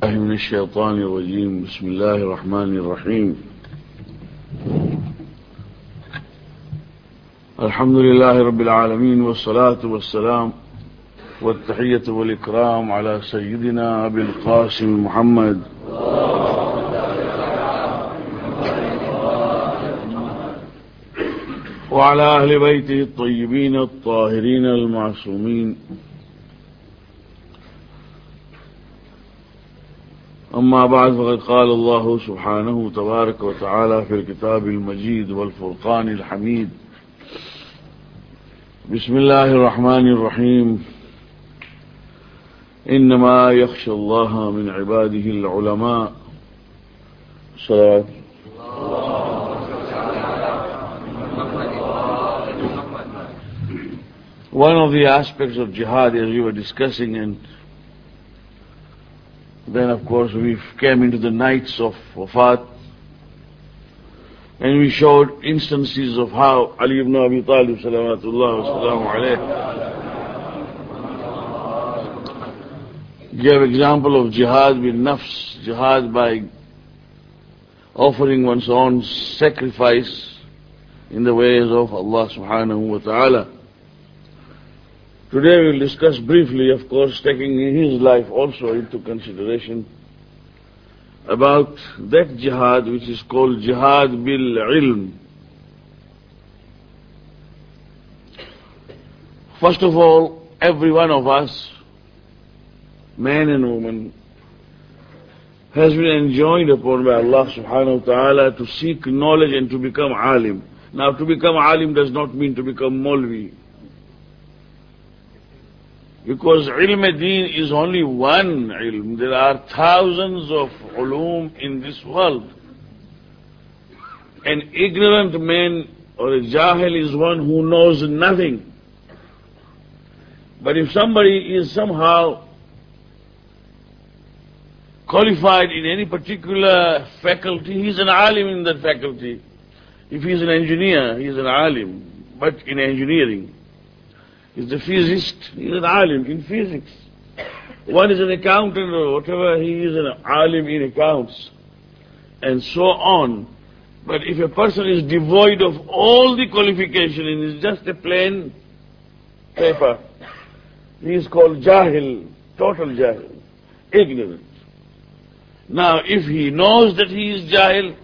من الشيطان الرجيم بسم الله الرحمن الرحيم الحمد لله رب العالمين والصلاة والسلام والتحية والإكرام على سيدنا أبي القاسم محمد وعلى أهل بيته الطيبين الطاهرين المعصومين. أما بعد، فقد قال الله سبحانه تبارك وتعالى في الكتاب المجيد والفرقان الحميد: بسم الله الرحمن الرحيم. إنما يخشى الله من عباده العلماء. صلوات. One of the aspects of jihad, as we were discussing, and then of course we came into the nights of Wafat, and we showed instances of how Ali ibn Abi Talib salawatullah wa salamu alayh gave example of jihad with nafs, jihad by offering one's own sacrifice in the ways of Allah subhanahu wa ta'ala. Today we will discuss briefly, of course, taking his life also into consideration, about that jihad which is called jihad bil ilm. First of all, every one of us, man and woman, has been enjoined upon by Allah subhanahu wa ta'ala to seek knowledge and to become alim. Now, to become alim does not mean to become Maulvi, because ilm deen is only one ilm. There are thousands of ulum in this world. An ignorant man or a jahil is one who knows nothing. But if somebody is somehow qualified in any particular faculty, he is an alim in that faculty. If he is an engineer, he is an alim, but in engineering. Is a physicist, he is an alim in physics. One is an accountant or whatever, he is an alim in accounts, and so on. But if a person is devoid of all the qualification and is just a plain paper, he is called jahil, total jahil, ignorant. Now, if he knows that he is jahil,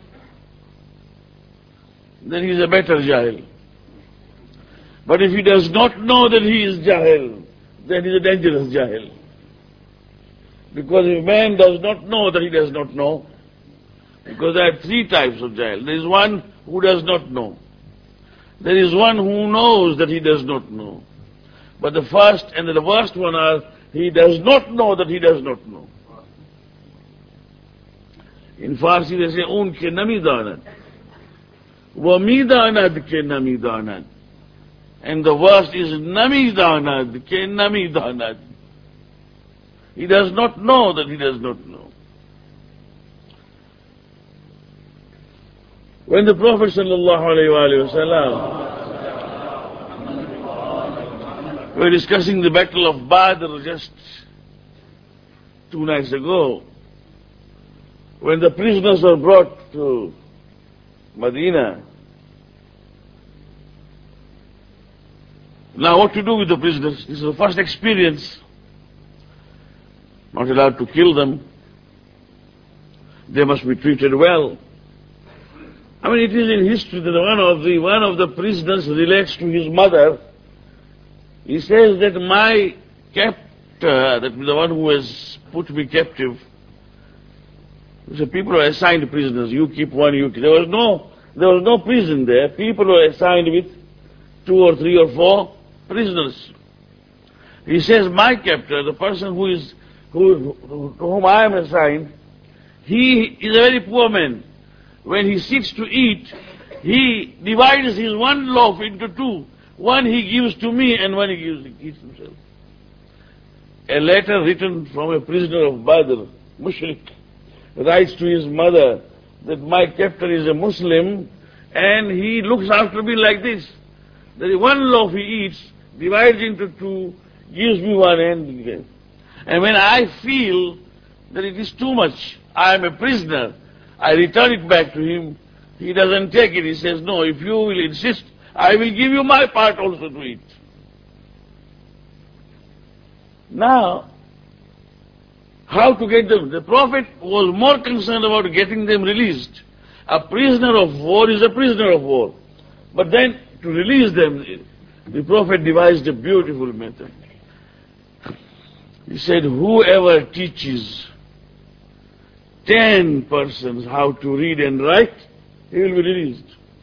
then he is a better jahil. But if he does not know that he is jahil, then he is a dangerous jahil. Because if a man does not know that he does not know, because there are three types of jahil. There is one who does not know. There is one who knows that he does not know. But the first and the worst one are, he does not know that he does not know. In Farsi they say, unke nami danad, wa mi danad ke nami danad. And the worst is nami danad ke nami danad. He does not know that he does not know. When the Prophet sallallahu alaihi wasallam were discussing the battle of Badr just 2 nights ago, when the prisoners were brought to Medina, now what to do with the prisoners? This is the first experience. Not allowed to kill them. They must be treated well. I mean, it is in history that one of the prisoners relates to his mother. He says that my captor, that the one who has put me captive, so people were assigned prisoners. You keep one, you keep. There was no prison there. People were assigned with 2 or 3 or 4 prisoners. He says, my captor, the person to whom I am assigned, he is a very poor man. When he sits to eat, he divides his one loaf into 2. One he gives to me and one he eats himself. A letter written from a prisoner of Badr, Mushrik, writes to his mother that my captor is a Muslim and he looks after me like this. That one loaf he eats, divides into 2, gives me one, and when I feel that it is too much. I am a prisoner. I return it back to him. He doesn't take it. He says, no, if you will insist, I will give you my part also to it. Now, how to get them? The Prophet was more concerned about getting them released. A prisoner of war is a prisoner of war. But then, to release them, the Prophet devised a beautiful method. He said, whoever teaches 10 persons how to read and write, he will be released.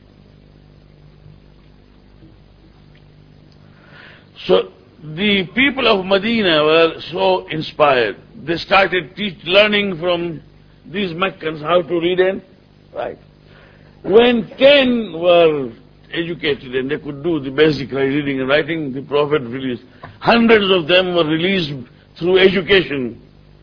So, the people of Medina were so inspired. They started learning from these Meccans how to read and write. When 10 were educated and they could do the basic reading and writing, the Prophet released. Hundreds of them were released through education.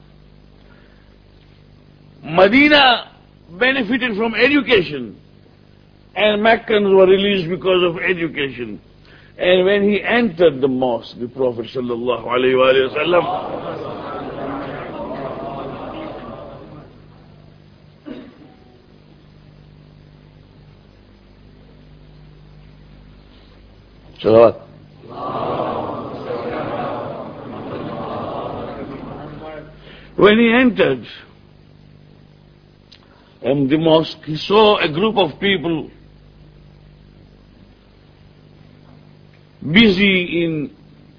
Medina benefited from education, and Meccans were released because of education. And when he entered the mosque, the Prophet sallallahu alaihi wasallam, salawat. When he entered the mosque, he saw a group of people busy in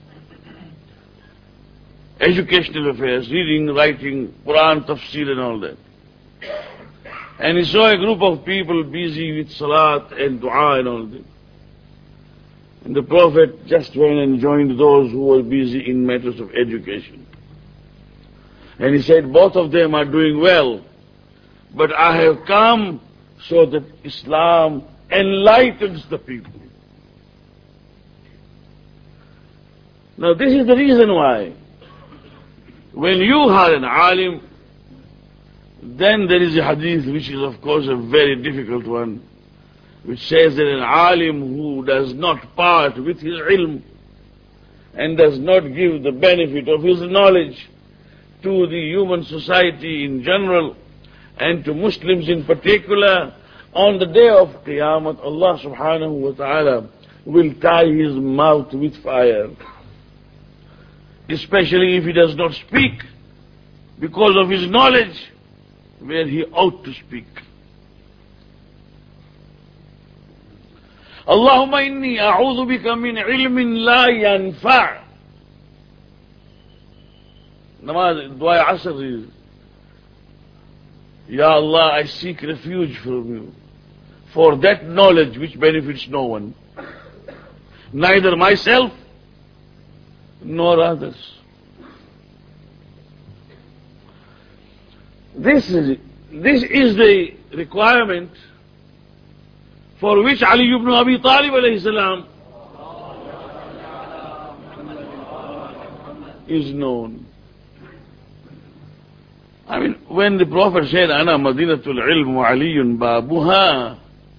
educational affairs, reading, writing, Quran, tafsir and all that. And he saw a group of people busy with salat and dua and all that. And the Prophet just went and joined those who were busy in matters of education. And he said, both of them are doing well, but I have come so that Islam enlightens the people. Now this is the reason why, when you are an alim, then there is a hadith which is of course a very difficult one, which says that an alim who does not part with his ilm and does not give the benefit of his knowledge to the human society in general and to Muslims in particular, on the day of Qiyamah, Allah subhanahu wa ta'ala will tie his mouth with fire. Especially if he does not speak because of his knowledge where he ought to speak. Allahumma inni a'udhu bika min ilmin la yanfa'. Namaz, dua asr is, Ya Allah, I seek refuge from you for that knowledge which benefits no one, neither myself nor others. This is the requirement for which Ali ibn Abi Talib alayhi salam is known. I mean, when the Prophet said, Ana Madinatul Ilm wa Aliyun Babuha,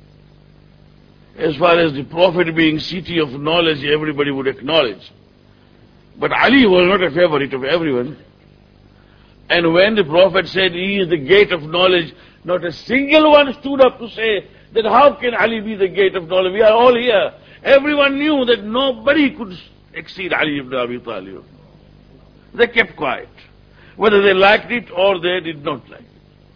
as far as the Prophet being city of knowledge, everybody would acknowledge. But Ali was not a favorite of everyone. And when the Prophet said he is the gate of knowledge, not a single one stood up to say that how can Ali be the gate of knowledge? We are all here. Everyone knew that nobody could exceed Ali ibn Abi Talib. They kept quiet, whether they liked it or they did not like it.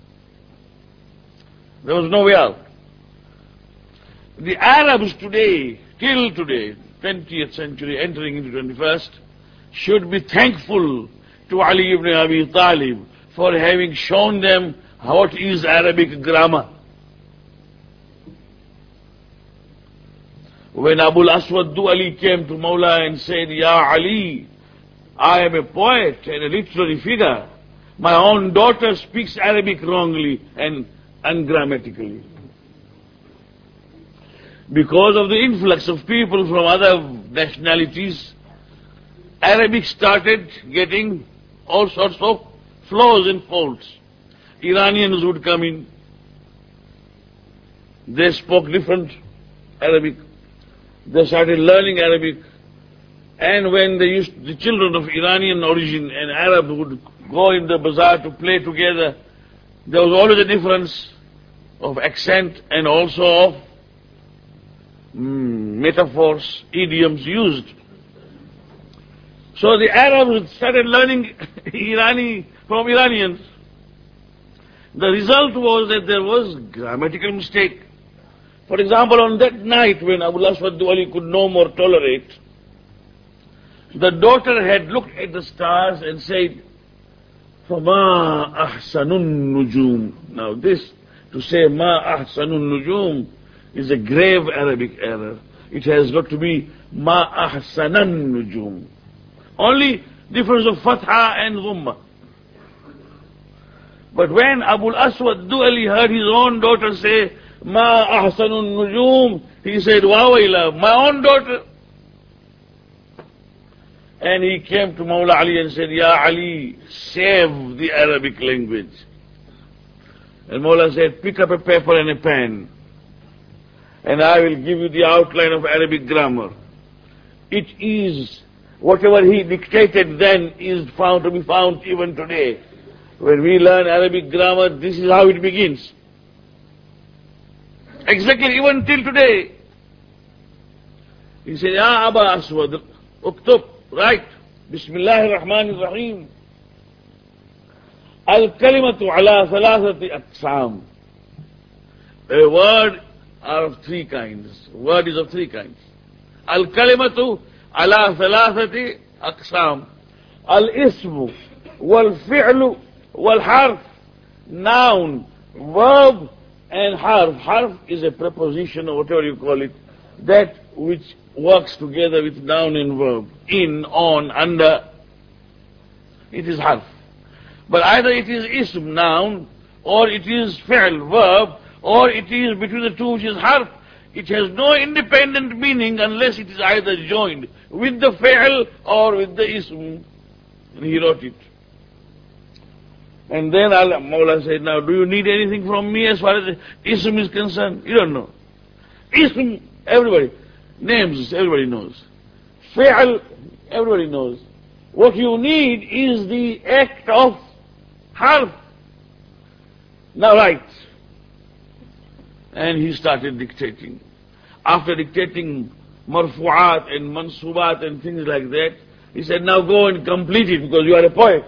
There was no way out. The Arabs today, till today, 20th century, entering into 21st, should be thankful to Ali ibn Abi Talib for having shown them what is Arabic grammar. When Abul Aswad Du'ali came to Mawla and said, Ya Ali, I am a poet and a literary figure. My own daughter speaks Arabic wrongly and ungrammatically. Because of the influx of people from other nationalities, Arabic started getting all sorts of flaws and faults. Iranians would come in. They spoke different Arabic. They started learning Arabic. And when the children of Iranian origin and Arab would go in the bazaar to play together, there was always a difference of accent and also of metaphors, idioms used. So the Arabs started learning Irani from Iranians. The result was that there was grammatical mistake. For example, on that night when Abu al-Aswad Du'ali could no more tolerate, the daughter had looked at the stars and said, فَمَا أَحْسَنُ النُّجُومِ. Now this, to say مَا أَحْسَنُ النُّجُومِ, is a grave Arabic error. It has got to be مَا أَحْسَنَ النُّجُومِ. Only difference of Fatha and Dhamma. But when Abu al-Aswad Du'ali heard his own daughter say, Ma ahsanun nujum, he said, Wawayla, my own daughter. And he came to Mawla Ali and said, Ya Ali, save the Arabic language. And Mawla said, pick up a paper and a pen, and I will give you the outline of Arabic grammar. It is, whatever he dictated then is found to be found even today. When we learn Arabic grammar, this is how it begins. Exactly, even till today. He said, Ya Aba Aswad, uktub, write, Bismillahir Rahmanir Rahim. Al-kalimatu ala thalathati aqsam. A word are of three kinds. Word is of three kinds. Al-kalimatu ala thalathati aqsam. Al-ismu wal-fi'lu wal-harf. Noun, verb, and harf. Harf is a preposition or whatever you call it, that which works together with noun and verb. In, on, under. It is harf. But either it is ism, noun, or it is fi'l, verb, or it is between the two, which is harf. It has no independent meaning unless it is either joined with the fi'l or with the ism. And he wrote it. And then Mawla said, now do you need anything from me as far as ism is concerned? You don't know. Ism, everybody. Names, everybody knows. Fi'l, everybody knows. What you need is the act of harf. Now write. And he started dictating. After dictating marfu'at and mansubat and things like that, he said, now go and complete it because you are a poet.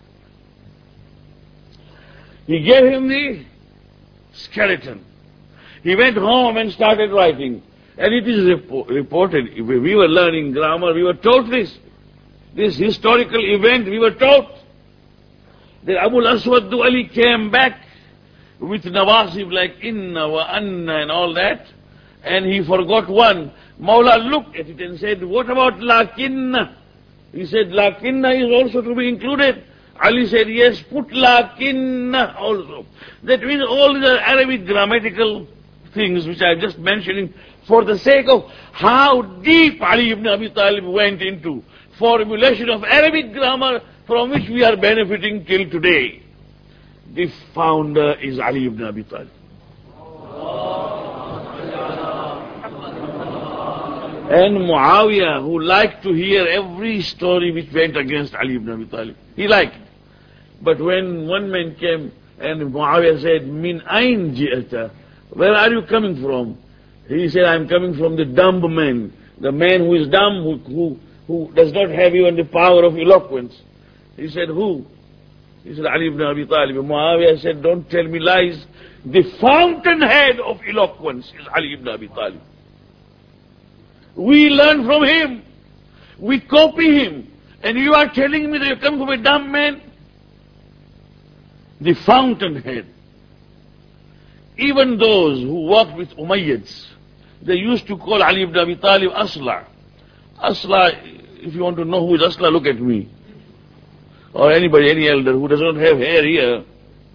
He gave him the skeleton. He went home and started writing. And it is reported, when we were learning grammar, we were taught this. This historical event, we were taught that Abu al-Aswad Du'ali came back with nawasib like inna wa anna and all that, and he forgot one. Mawla looked at it and said, what about lakinna? He said, lakinna is also to be included. Ali said, yes, put lakinna also. That means all the Arabic grammatical things which I am just mentioning for the sake of how deep Ali ibn Abi Talib went into formulation of Arabic grammar from which we are benefiting till today. The founder is Ali ibn Abi Talib. And Muawiyah, who liked to hear every story which went against Ali ibn Abi Talib. He liked it. But when one man came and Muawiyah said, Min ayn ji'ata? Where are you coming from? He said, I am coming from the dumb man. The man who is dumb, who does not have even the power of eloquence. He said, who? He said, Ali ibn Abi Talib. Muawiyah said, don't tell me lies. The fountainhead of eloquence is Ali ibn Abi Talib. We learn from him. We copy him. And you are telling me that you come from a dumb man? The fountainhead. Even those who worked with Umayyads, they used to call Ali ibn Abi Talib Asla. Asla, if you want to know who is Asla, look at me. Or anybody, any elder who does not have hair here.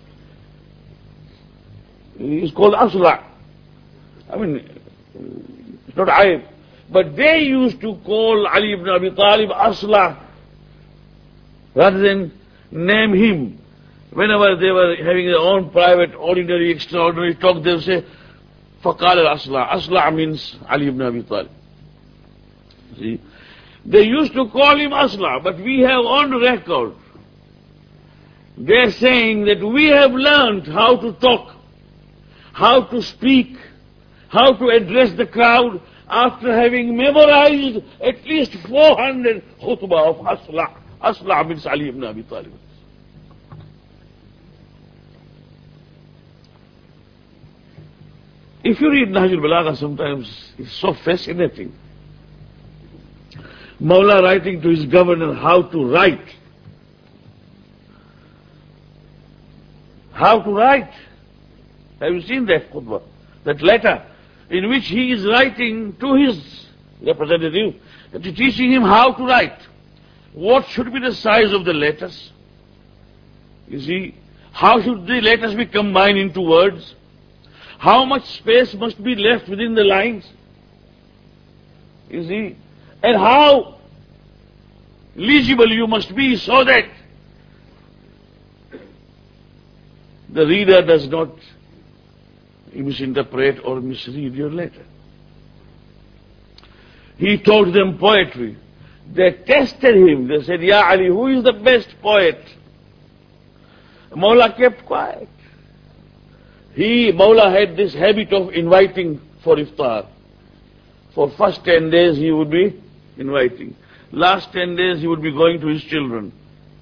He is called Asla. I mean, it's not Aib. But they used to call Ali ibn Abi Talib Asla rather than name him. Whenever they were having their own private, ordinary, extraordinary talk, they would say, Faqal al-Asla. Asla means Ali ibn Abi Talib. See? They used to call him Asla, but we have on record They're saying that we have learned how to talk, how to speak, how to address the crowd after having memorized at least 400 khutbah of Asla. Asla bin Ali ibn Abi Talib. If you read Nahj al-Balagha, sometimes it's so fascinating. Mawla writing to his governor how to write. How to write. Have you seen that khutbah? That letter in which he is writing to his representative, teaching him how to write. What should be the size of the letters? You see, how should the letters be combined into words? How much space must be left within the lines? You see, and how legible you must be so that the reader does not misinterpret or misread your letter. He taught them poetry. They tested him. They said, Ya Ali, who is the best poet? Mawla kept quiet. Mawla had this habit of inviting for iftar. For first 10 days he would be inviting. Last 10 days he would be going to his children.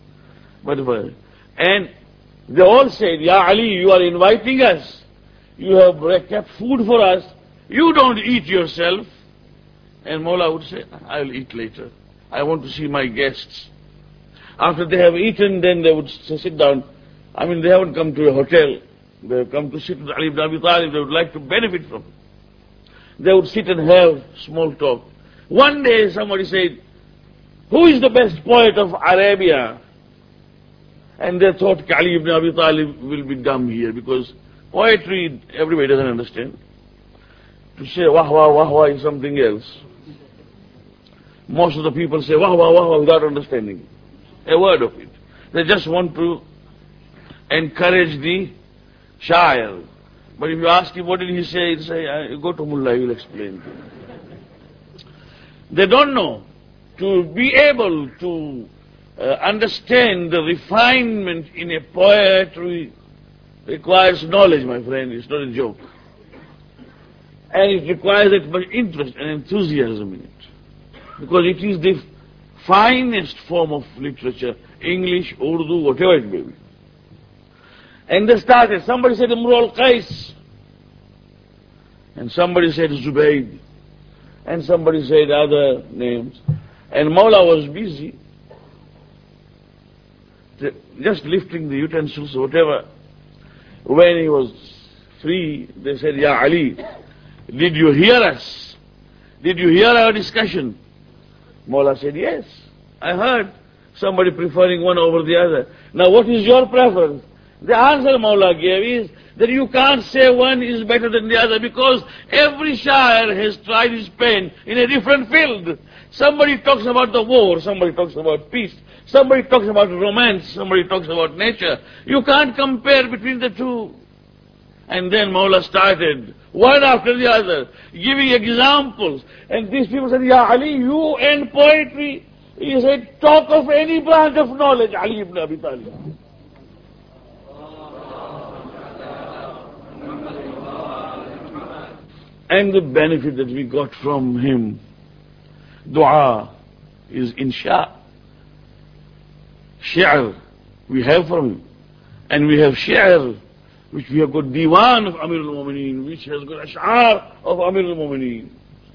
And they all said, Ya Ali, you are inviting us. You have kept food for us. You don't eat yourself. And Mawla would say, I'll eat later. I want to see my guests. After they have eaten, then they would sit down. I mean, they haven't come to a hotel. They have come to sit with Ali ibn Abi Talib. They would like to benefit from it. They would sit and have small talk. One day somebody said, who is the best poet of Arabia? And they thought Ali ibn Abi Talib will be dumb here, because poetry everybody doesn't understand. To say wah wah wah wah is something else. Most of the people say wah wah wah wah without understanding a word of it. They just want to encourage the shair. But if you ask him what did he say, he'll say, go to Mullah, he will explain to you. They don't know. To be able to understand the refinement in a poetry requires knowledge, my friend. It's not a joke. And it requires that much interest and enthusiasm in it. Because it is the finest form of literature, English, Urdu, whatever it may be. And they started. Somebody said Imru al-Qais. And somebody said Zubayd. And somebody said other names. And Mawla was busy just lifting the utensils or whatever. When he was free, they said, Ya Ali, did you hear us? Did you hear our discussion? Mawla said, yes, I heard. Somebody preferring one over the other. Now what is your preference? The answer Mawla gave is that you can't say one is better than the other, because every shair has tried his pen in a different field. Somebody talks about the war, somebody talks about peace, somebody talks about romance, somebody talks about nature. You can't compare between the two. And then Mawla started, one after the other, giving examples. And these people said, Ya Ali, you and poetry. He said, talk of any branch of knowledge, Ali ibn Abi Talib. And the benefit that we got from him, dua, is insha. Shi'r, we have from him. And we have shi'r, which we have got diwan of Amir al-Mu'mineen, which has got ash'ar of Amir al-Mu'mineen.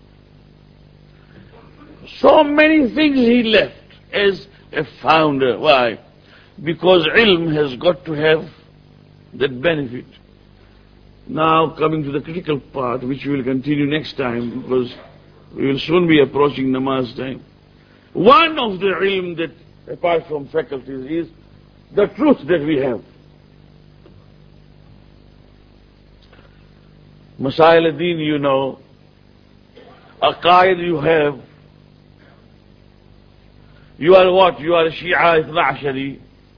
So many things he left as a founder. Why? Because ilm has got to have that benefit. Now coming to the critical part, which we will continue next time, because we will soon be approaching namaz time. One of the ilm that, apart from faculties, is the truth that we have. Masail ad-Din, you know, Aqaid you have. You are what? You are Shia Ithna Ashari.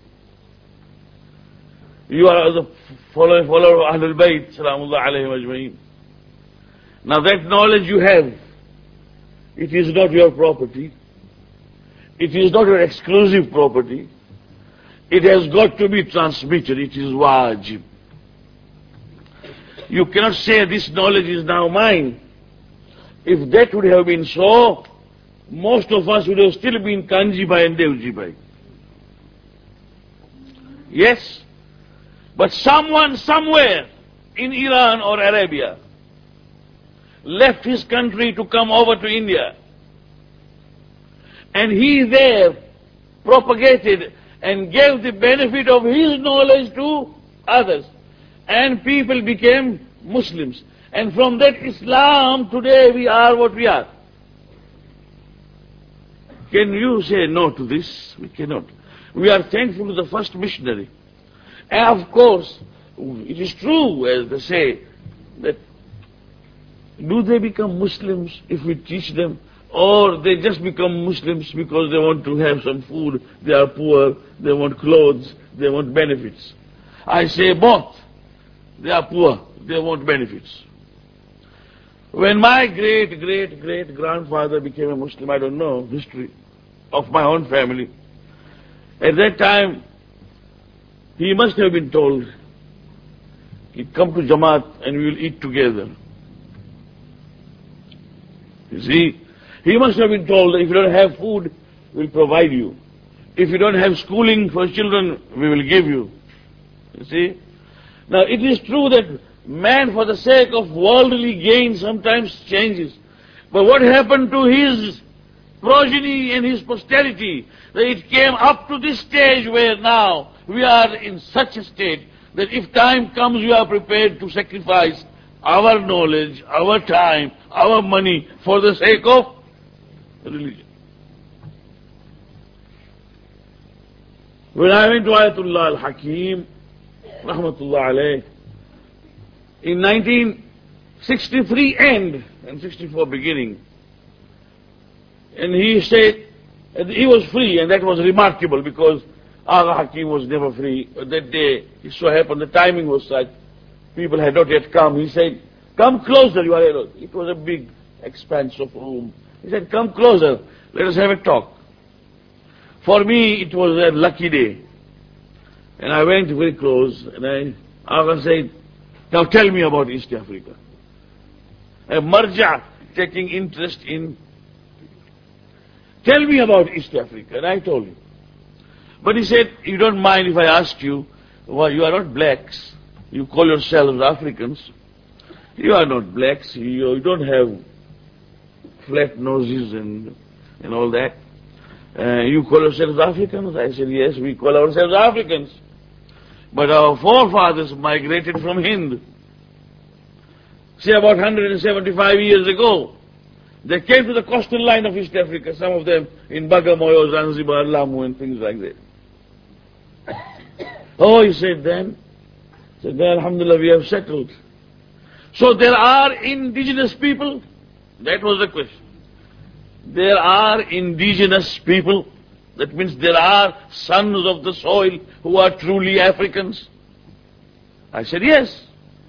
You are the follower of Ahlul Bayt, Salamullah alayhim ajma'in. Now that knowledge you have, it is not your property. It is not your exclusive property. It has got to be transmitted. It is wajib. You cannot say this knowledge is now mine. If that would have been so, most of us would have still been Kanji Bhai and Devji Bhai. Yes? But someone somewhere in Iran or Arabia left his country to come over to India. And he there propagated and gave the benefit of his knowledge to others. And people became Muslims. And from that Islam, today we are what we are. Can you say no to this? We cannot. We are thankful to the first missionary. And of course, it is true, as they say, that do they become Muslims if we teach them? Or they just become Muslims because they want to have some food, they are poor, they want clothes, they want benefits. I say both. They are poor, they want benefits. When my great-great-great-grandfather became a Muslim, I don't know history of my own family, at that time, he must have been told, come to Jamaat and we will eat together. You see, he must have been told that if you don't have food, we'll provide you. If you don't have schooling for children, we will give you. You see? Now, it is true that man, for the sake of worldly gain, sometimes changes. But what happened to his progeny and his posterity, that it came up to this stage where now we are in such a state that if time comes, we are prepared to sacrifice our knowledge, our time, our money for the sake of religion. When I went to Ayatollah al-Hakim, rahmatullah alayh, in 1963 end and 64 beginning, and he said he was free, and that was remarkable because Agha Hakim was never free. But that day, it so happened the timing was such, people had not yet come. He said, come closer, you are alone. It was a big expanse of room. He said, come closer, let us have a talk. For me, it was a lucky day. And I went very close, and Agha said, now tell me about East Africa. A marja taking interest in, tell me about East Africa. And I told him. But he said, you don't mind if I ask you, well, you are not blacks. You call yourselves Africans. You are not blacks. You don't have flat noses and all that. You call yourselves Africans? I said, yes, we call ourselves Africans. But our forefathers migrated from Hind. Say about 175 years ago. They came to the coastal line of East Africa, some of them in Bagamoyo, Zanzibar, Lamu and things like that. Oh, he said then, alhamdulillah, we have settled. So there are indigenous people? That was the question. There are indigenous people? That means there are sons of the soil who are truly Africans? I said, yes.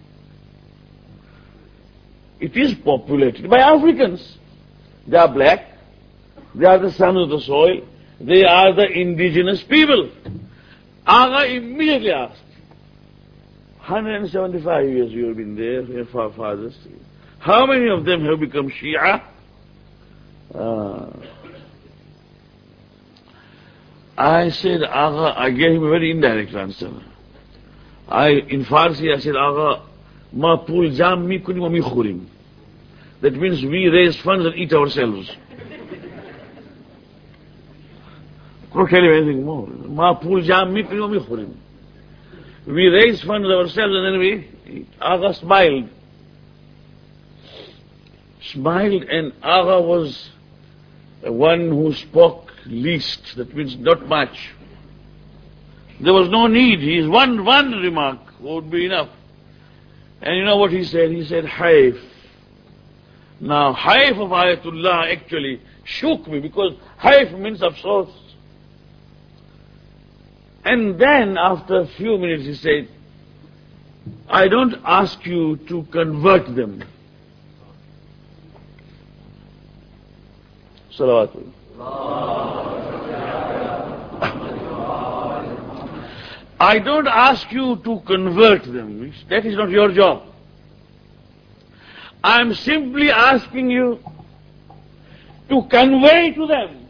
It is populated by Africans. They are black. They are the sons of the soil. They are the indigenous people. Agha immediately asked, 175 years you have been there, your forefathers. How many of them have become Shia? I said, Agha, I gave him a very indirect answer. In Farsi, I said, Agha, ma pul jam mi kuni wa mi khurim. That means we raise funds and eat ourselves. Don't tell you anything more. Ma pul jam mi kuni wa mi khurim. We raise funds ourselves and then we eat. Agha smiled. And Agha was the one who spoke least. That means not much. There was no need. His one remark would be enough. And you know what he said? He said, Haif. Now, Haif of Ayatollah actually shook me because Haif means afsos. And then, after a few minutes, he said, I don't ask you to convert them. Salawatullah. I don't ask you to convert them. That is not your job. I am simply asking you to convey to them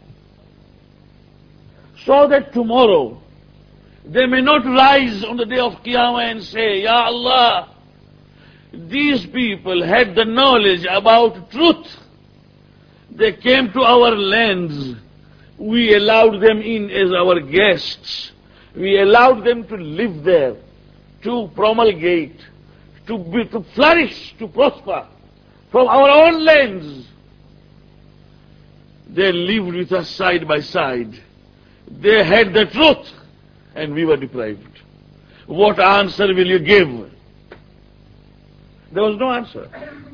so that tomorrow they may not rise on the day of Qiyamah and say, Ya Allah, these people had the knowledge about truth. They came to our lands. We allowed them in as our guests. We allowed them to live there, to promulgate, to flourish, to prosper from our own lands. They lived with us side by side. They had the truth, and we were deprived. What answer will you give? There was no answer.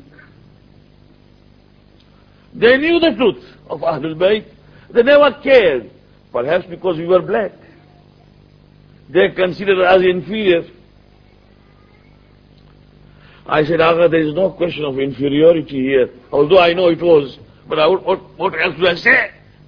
They knew the truth of Ahlul Bayt. They never cared, perhaps because we were black. They considered us inferior. I said, Agha, there is no question of inferiority here, although I know it was. But what else do I say?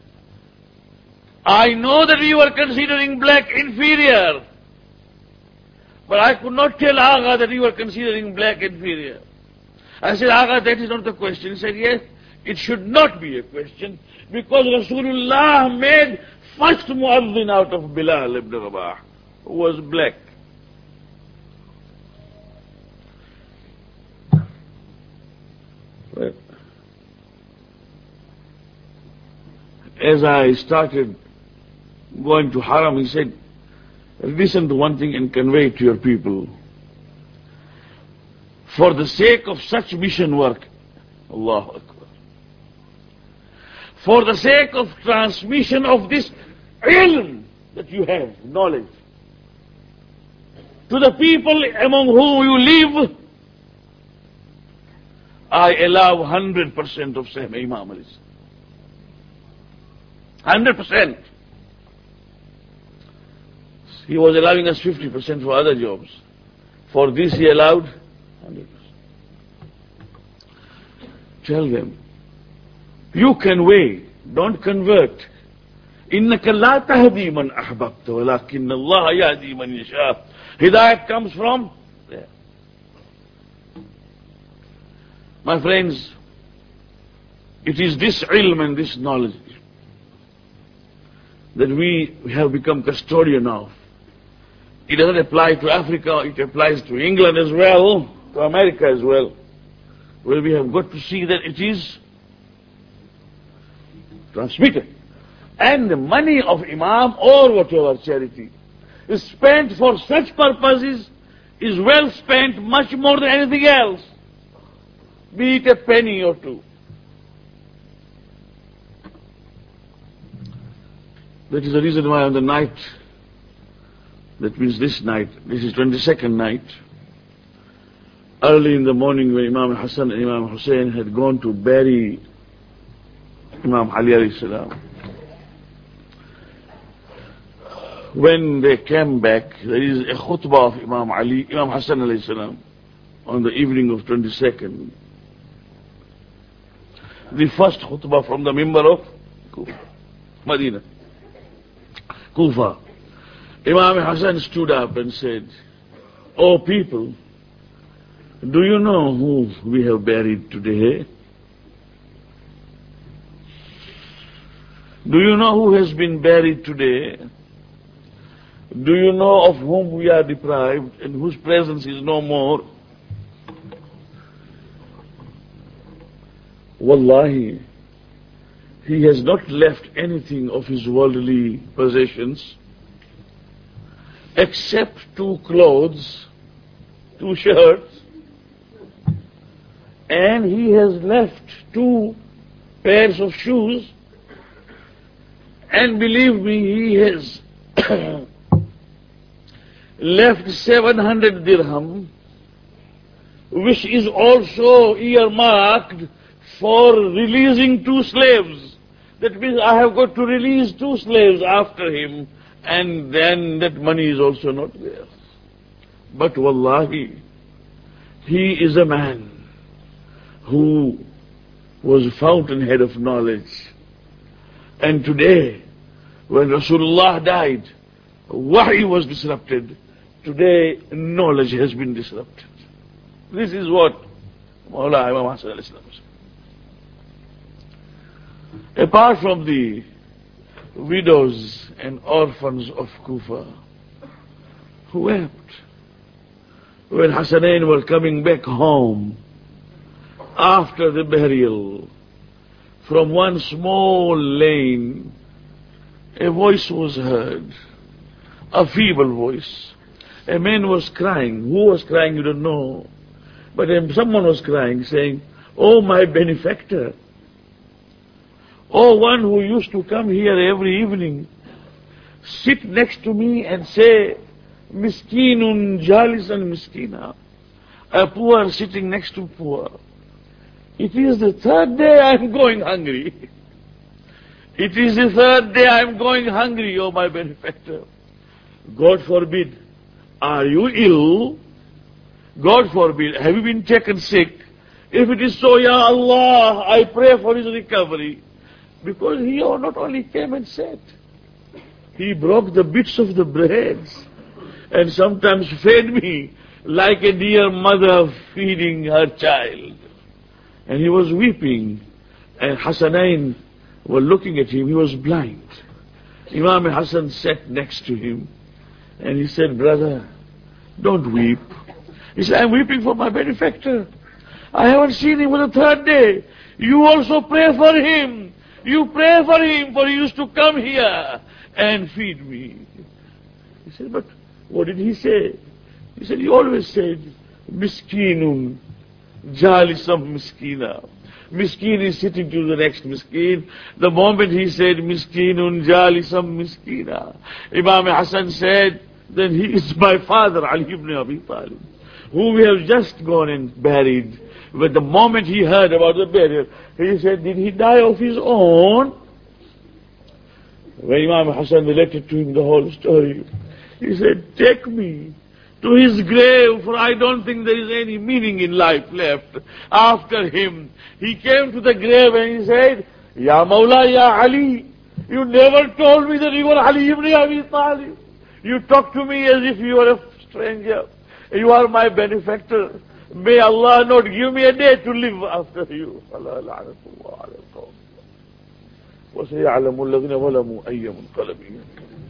I know that we were considering black inferior. But I could not tell Agha that we were considering black inferior. I said, Agha, that is not the question. He said, yes, it should not be a question, because Rasulullah made first muazzin out of Bilal ibn Rabah, who was black. Well, as I started going to Haram, he said, listen to one thing and convey it to your people. For the sake of such mission work, Allahu Akbar, for the sake of transmission of this ilm that you have, knowledge, to the people among whom you live, I allow 100% of same Imam Ali. 100%. He was allowing us 50% for other jobs. For this he allowed 100%. Tell them, you can weigh, don't convert. إِنَّكَ لَا تَهْدِي مَنْ أَحْبَبْتَ وَلَكِنَّ اللَّهَ يَهْدِي مَنْ يَشَاءُ. Hidayat comes from there. My friends, it is this ilm and this knowledge that we have become custodian of. It doesn't apply to Africa, it applies to England as well, to America as well. Well, we have got to see that it is transmitted. And the money of Imam or whatever charity is spent for such purposes is well spent, much more than anything else, be it a penny or two. That is the reason why on the night, that means this night, this is 22nd night, early in the morning when Imam Hassan and Imam Hussein had gone to bury Imam Ali alayhi salam, when they came back, there is a khutbah of Imam Ali, Imam Hassan alayhi salam, on the evening of 22nd. The first khutbah from the member of Kufa, Medina, Kufa. Imam Hassan stood up and said, "O people, do you know who we have buried today? Do you know who has been buried today? Do you know of whom we are deprived and whose presence is no more? Wallahi, he has not left anything of his worldly possessions except 2 clothes, 2 shirts, and he has left 2 pairs of shoes, and believe me, he has left 700 dirham, which is also earmarked for releasing 2 slaves. That means I have got to release 2 slaves after him, and then that money is also not there. But wallahi, he is a man who was fountainhead of knowledge. And today, when Rasulullah died, Wahy was disrupted. Today, knowledge has been disrupted. This is what Mawla Imam Hasan alayhi salam said. Apart from the widows and orphans of Kufa, who wept when Hasanain were coming back home after the burial. From one small lane, a voice was heard, a feeble voice. A man was crying. Who was crying, you don't know. But someone was crying, saying, "Oh, my benefactor. Oh, one who used to come here every evening, sit next to me and say, Miskinun jalisan miskina." A poor sitting next to poor. It is the third day I am going hungry. It is the third day I am going hungry, oh my benefactor. God forbid. Are you ill? God forbid. Have you been taken sick? If it is so, Ya Allah, I pray for his recovery. Because he not only came and said, he broke the bits of the breads and sometimes fed me like a dear mother feeding her child. And he was weeping, and Hasanain were looking at him. He was blind. Imam Hassan sat next to him, and he said, "Brother, don't weep." He said, "I'm weeping for my benefactor. I haven't seen him for the third day. You also pray for him. You pray for him, for he used to come here and feed me." He said, "But what did he say?" He said, "He always said, Miskinun jalisam miskina." Miskin is sitting to the next miskin. The moment he said, Miskinun jalisam miskina, Imam Hassan said, "Then he is my father, Ali ibn Abi Talib, who we have just gone and buried." But the moment he heard about the burial, he said, "Did he die of his own?" When Imam Hassan related to him the whole story, he said, "Take me to his grave, for I don't think there is any meaning in life left after him." He came to the grave and he said, "Ya Mawla, Ya Ali, you never told me that you were Ali ibn Abi Talib. You talk to me as if you were a stranger. You are my benefactor. May Allah not give me a day to live after you." وَسَيَعْلَمُ الَّذِينَ ظَلَمُوا أَيَّ مُنْقَلَبٍ